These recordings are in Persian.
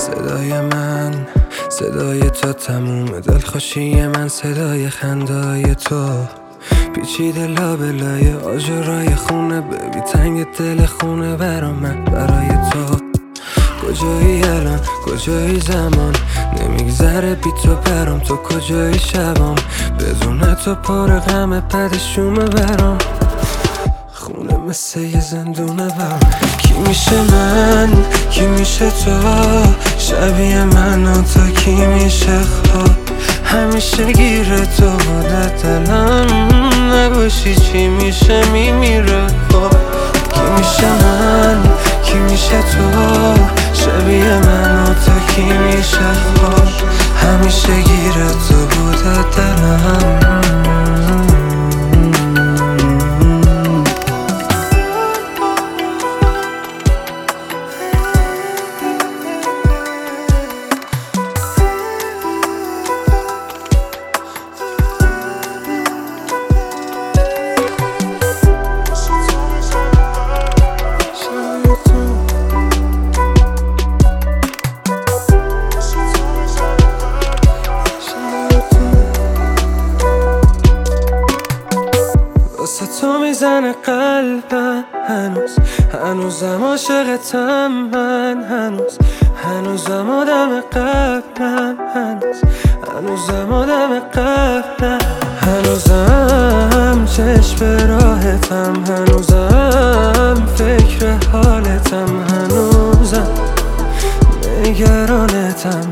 صدای من، صدای تو تموم دلخوشی من، صدای خندای تو پیچیده لابلای آجرای خونه، ببی تنگ دل خونه برا من، برای تو. کجایی الان، کجایی زمان، نمیگذره بی تو برام، تو کجایی شبام، بدون تو پر غم پدشومه برام، خونه مثل یه زندونه برام. کی میشه من، کی میشه تو، شبیه من و تو کی میشه خواب، همیشه گیره تو بوده دلم، نباشی چی میشه میمیره خواب. کی میشه من، کی میشه تو، شبیه من و تو کی میشه خواب، همیشه گیره تو بوده دلم. واسه تو میزنه قلبم هنوزم عاشقتم من، هنوزم آدم قبلم، هنوزم آدم قبلم، هنوزم چشم به راهتم، هنوزم فکر حالتم، هنوزم نگرانتم،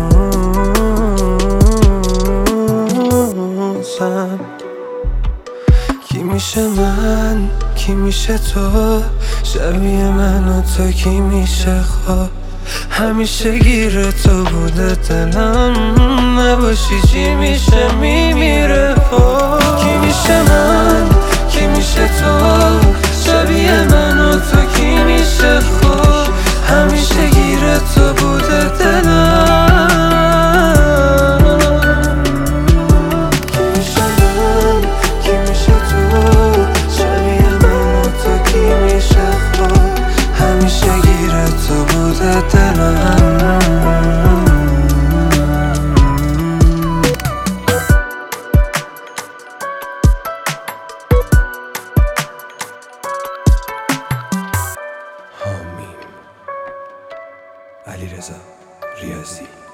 هنوزم. کی میشه من، کی میشه تو، شبیه من و تو کی میشه خواب، همیشه گیره تو بوده دلم، نباشی چی میشه میمیره خواب. کی میشه من، کی میشه تو، شبیه من و تو کی میشه خواب، همیشه گیره تو بوده دلم. همیشه گیره تو بوده دلم. حامیم علیرضا ریاضی.